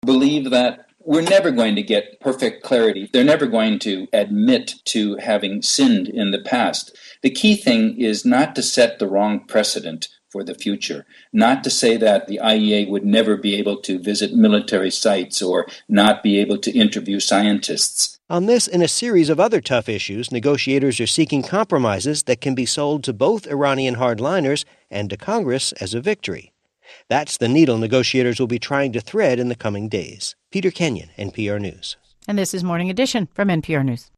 believe that we're never going to get perfect clarity. They're never going to admit to having sinned in the past. The key thing is not to set the wrong precedent for the future, not to say that the IEA would never be able to visit military sites or not be able to interview scientists. On this and a series of other tough issues, negotiators are seeking compromises that can be sold to both Iranian hardliners and to Congress as a victory. That's the needle negotiators will be trying to thread in the coming days. Peter Kenyon, NPR News. And this is Morning Edition from NPR News.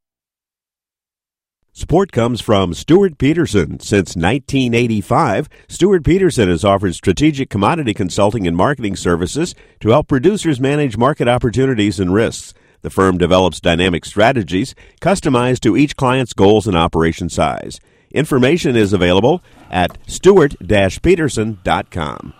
Support comes from Stuart Peterson. Since 1985, Stuart Peterson has offered strategic commodity consulting and marketing services to help producers manage market opportunities and risks. The firm develops dynamic strategies customized to each client's goals and operation size. Information is available at stuart-peterson.com.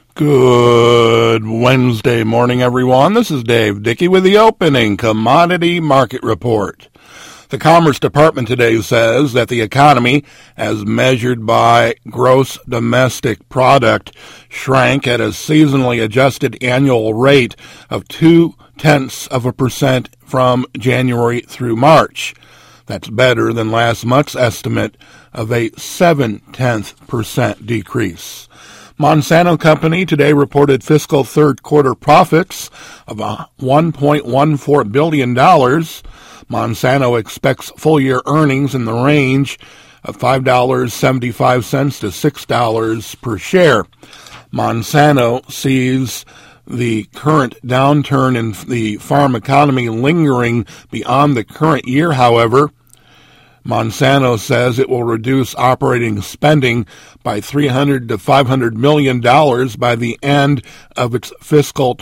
Good Wednesday morning, everyone. This is Dave Dickey with the opening commodity market report. The Commerce Department today says that the economy, as measured by gross domestic product, shrank at a seasonally adjusted annual rate of 0.2% from January through March. That's better than last month's estimate of a 0.7% decrease. Monsanto Company today reported fiscal third quarter profits of $1.14 billion. Monsanto expects full-year earnings in the range of $5.75 to $6 per share. Monsanto sees the current downturn in the farm economy lingering beyond the current year, however. Monsanto says it will reduce operating spending by $300 to $500 million by the end of its fiscal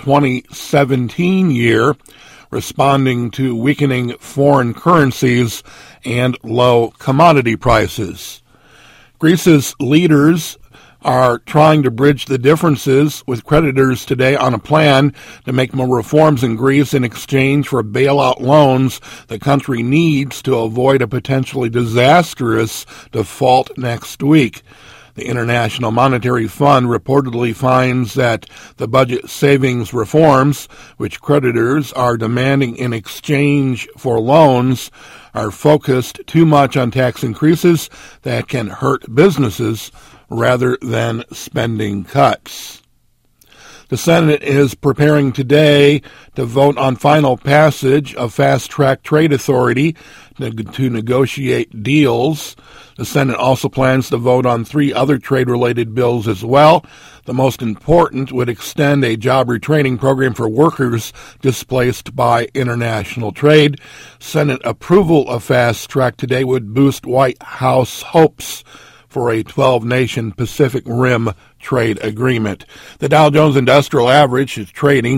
2017 year, responding to weakening foreign currencies and low commodity prices. Greece's leaders are trying to bridge the differences with creditors today on a plan to make more reforms in Greece in exchange for bailout loans the country needs to avoid a potentially disastrous default next week. The International Monetary Fund reportedly finds that the budget savings reforms, which creditors are demanding in exchange for loans, are focused too much on tax increases that can hurt businesses rather than spending cuts. The Senate is preparing today to vote on final passage of fast-track trade authority to negotiate deals. The Senate also plans to vote on 3 other trade-related bills as well. The most important would extend a job retraining program for workers displaced by international trade. Senate approval of fast-track today would boost White House hopes for a 12-nation Pacific Rim trade agreement. The Dow Jones Industrial Average is trading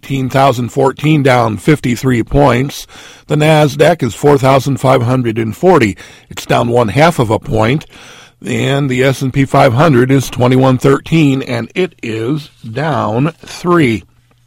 18,014, down 53 points. The Nasdaq is 4,540. It's down 0.5 of a point. And the S&P 500 is 2113, and it is down 3.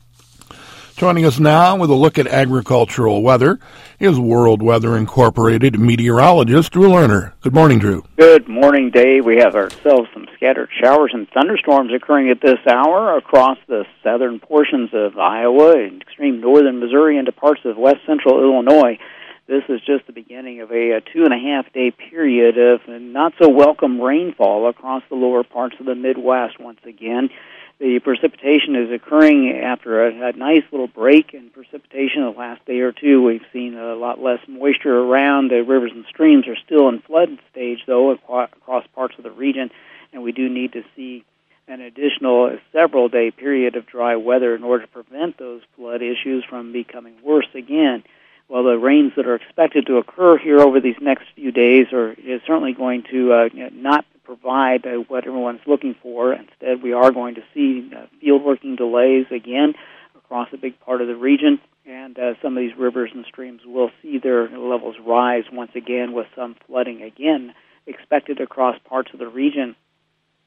Joining us now with a look at agricultural weather is World Weather Incorporated meteorologist Drew Lerner. Good morning, Drew. Good morning, Dave. We have ourselves some scattered showers and thunderstorms occurring at this hour across the southern portions of Iowa and extreme northern Missouri into parts of west central Illinois. This is just the beginning of a 2.5-day period of not-so-welcome rainfall across the lower parts of the Midwest once again. The precipitation is occurring after a nice little break in precipitation the last day or two. We've seen a lot less moisture around. The rivers and streams are still in flood stage, though, across parts of the region, and we do need to see an additional several-day period of dry weather in order to prevent those flood issues from becoming worse again. Well, the rains that are expected to occur here over these next few days is certainly going to not provide what everyone's looking for. Instead, we are going to see field working delays again across a big part of the region, and some of these rivers and streams will see their levels rise once again with some flooding again expected across parts of the region.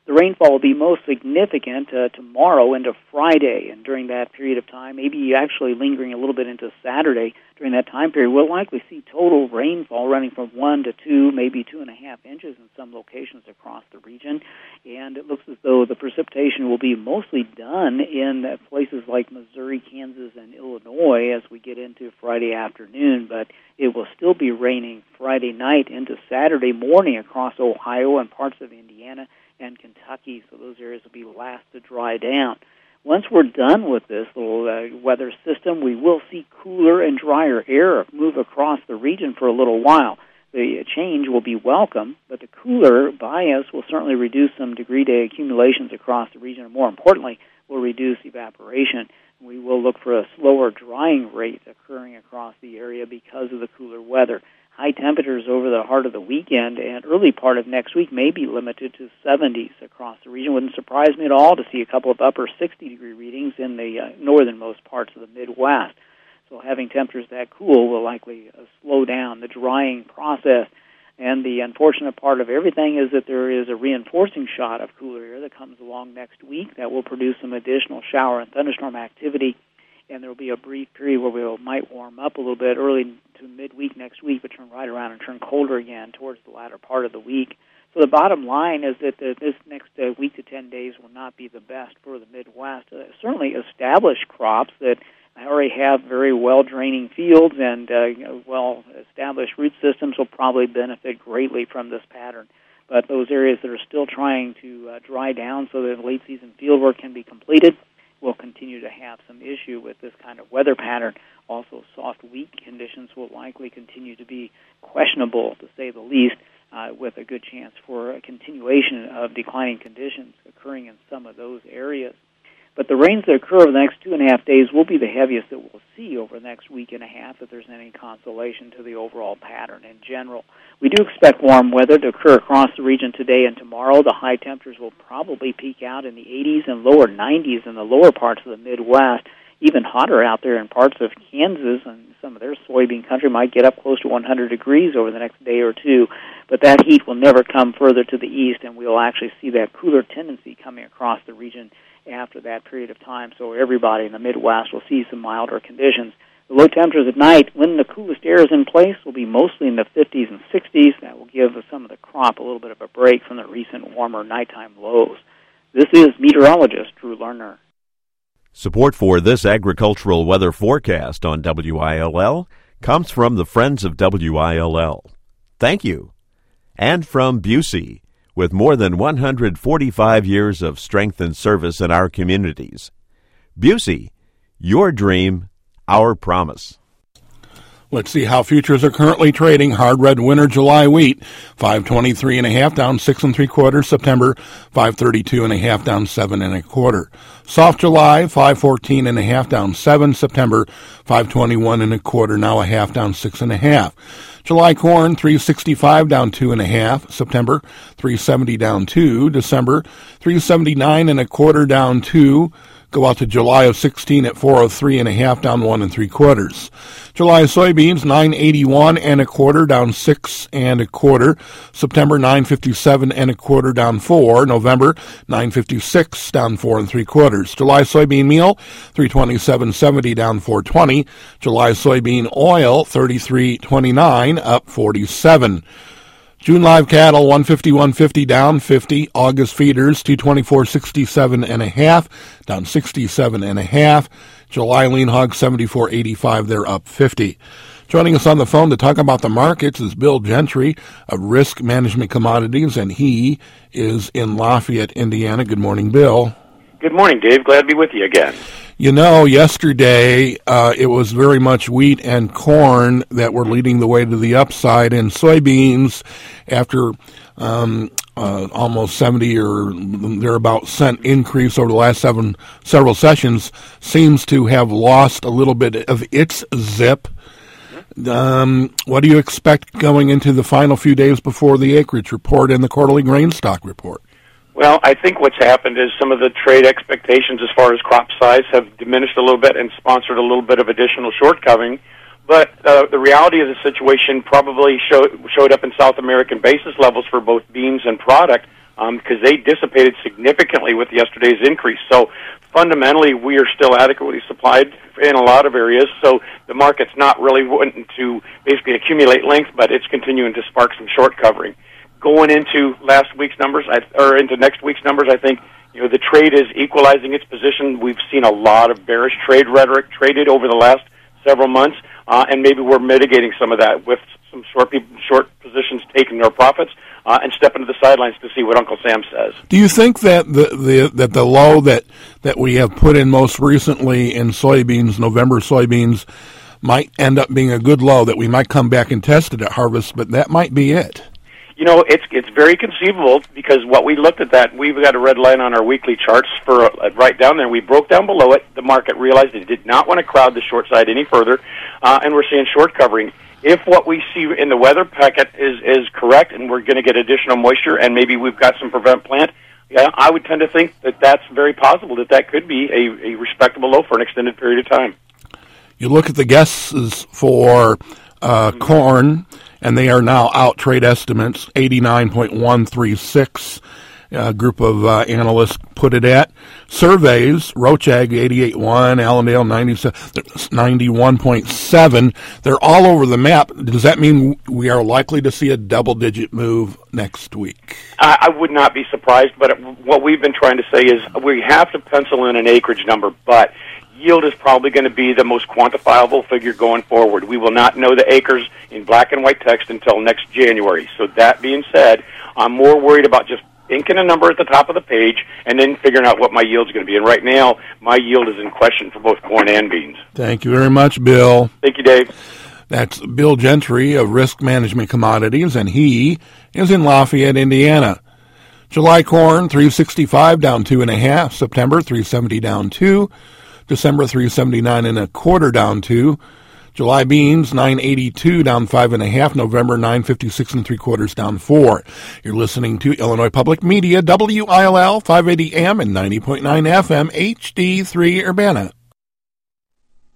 The rainfall will be most significant tomorrow into Friday, and during that period of time, maybe actually lingering a little bit into Saturday. During that time period, we'll likely see total rainfall running from 1 to 2, maybe 2.5 inches in some locations across the region. And it looks as though the precipitation will be mostly done in places like Missouri, Kansas, and Illinois as we get into Friday afternoon. But it will still be raining Friday night into Saturday morning across Ohio and parts of Indiana and Kentucky. So those areas will be last to dry down. Once we're done with this little weather system, we will see cooler and drier air move across the region for a little while. The change will be welcome, but the cooler bias will certainly reduce some degree-day accumulations across the region, and more importantly, will reduce evaporation. We will look for a slower drying rate occurring across the area because of the cooler weather. High temperatures over the heart of the weekend and early part of next week may be limited to 70s across the region. Wouldn't surprise me at all to see a couple of upper 60-degree readings in the northernmost parts of the Midwest. So having temperatures that cool will likely slow down the drying process. And the unfortunate part of everything is that there is a reinforcing shot of cooler air that comes along next week that will produce some additional shower and thunderstorm activity. And there will be a brief period where we might warm up a little bit early to midweek next week, but turn right around and turn colder again towards the latter part of the week. So the bottom line is that this next week to 10 days will not be the best for the Midwest. Certainly established crops that already have very well-draining fields and well-established root systems will probably benefit greatly from this pattern. But those areas that are still trying to dry down so that late-season field work can be completed will continue to have some issue with this kind of weather pattern. Also, soft, weak conditions will likely continue to be questionable, to say the least, with a good chance for a continuation of declining conditions occurring in some of those areas. But the rains that occur over the next 2.5 days will be the heaviest that we'll see over the next week and a half, if there's any consolation to the overall pattern in general. We do expect warm weather to occur across the region today and tomorrow. The high temperatures will probably peak out in the 80s and lower 90s in the lower parts of the Midwest. Even hotter out there in parts of Kansas, and some of their soybean country might get up close to 100 degrees over the next day or two. But that heat will never come further to the east, and we'll actually see that cooler tendency coming across the region after that period of time. So everybody in the Midwest will see some milder conditions. The low temperatures at night, when the coolest air is in place, will be mostly in the 50s and 60s. That will give some of the crop a little bit of a break from the recent warmer nighttime lows. This is meteorologist Drew Lerner. Support for this agricultural weather forecast on WILL comes from the Friends of WILL. Thank you. And from Busey, with more than 145 years of strength and service in our communities. Busey, your dream, our promise. Let's see how futures are currently trading. Hard red winter July wheat, 523.5 down 6 3/4. September, 532.5 down 7 1/4. Soft July, 514.5 down 7. September, 521 1/4. Now a half down 6 1/2. July corn, 365 down 2 1/2. September, 370 down 2. December, 379 1/4 down 2. Go out to July of 16 at 403.5 down 1 3/4. July soybeans 981 1/4 down 6 1/4. September 957 1/4 down 4. November 956 down 4 3/4. July soybean meal 327.70 down 420. July soybean oil 33.29 up 47. June live cattle 150 down 50. August feeders 224.67 1/2 down 67 1/2. July lean hog 74.85, they're up 50. Joining us on the phone to talk about the markets is Bill Gentry of Risk Management Commodities, and he is in Lafayette, Indiana. Good morning, Bill. Good morning, Dave. Glad to be with you again. You know, yesterday it was very much wheat and corn that were leading the way to the upside, and soybeans, after almost 70 or thereabout cent increase over the last several sessions, seems to have lost a little bit of its zip. What do you expect going into the final few days before the acreage report and the quarterly grain stock report? Well, I think what's happened is some of the trade expectations as far as crop size have diminished a little bit and sponsored a little bit of additional short covering. But the reality of the situation probably showed up in South American basis levels for both beans and product, because they dissipated significantly with yesterday's increase. So fundamentally, we are still adequately supplied in a lot of areas, so the market's not really wanting to basically accumulate length, but it's continuing to spark some short covering. Going into last week's numbers, or into next week's numbers, I think the trade is equalizing its position. We've seen a lot of bearish trade rhetoric traded over the last several months, and maybe we're mitigating some of that with some short positions taking their profits and stepping to the sidelines to see what Uncle Sam says. Do you think that the low that we have put in most recently in soybeans, November soybeans, might end up being a good low, that we might come back and test it at harvest, but that might be it? It's very conceivable, because what we looked at that, we've got a red line on our weekly charts for right down there. We broke down below it. The market realized it did not want to crowd the short side any further, and we're seeing short covering. If what we see in the weather packet is correct, and we're going to get additional moisture, and maybe we've got some prevent plant, I would tend to think that that's very possible, that could be a respectable low for an extended period of time. You look at the guesses for corn, and they are now out. Trade estimates 89.136. A group of analysts put it at. Surveys, Rochag 88.1, Allendale 91.7. They're all over the map. Does that mean we are likely to see a double-digit move next week? I would not be surprised, but what we've been trying to say is we have to pencil in an acreage number, but yield is probably going to be the most quantifiable figure going forward. We will not know the acres in black and white text until next January. So that being said, I'm more worried about just inking a number at the top of the page and then figuring out what my yield's going to be. And right now, my yield is in question for both corn and beans. Thank you very much, Bill. Thank you, Dave. That's Bill Gentry of Risk Management Commodities, and he is in Lafayette, Indiana. July corn, 365, down 2.5. September, 370, down 2. December, 379 1/4, down 2. July beans, 982, down 5.5. November, 956 3/4, down 4. You're listening to Illinois Public Media, WILL 580 AM and 90.9 FM, HD3 Urbana.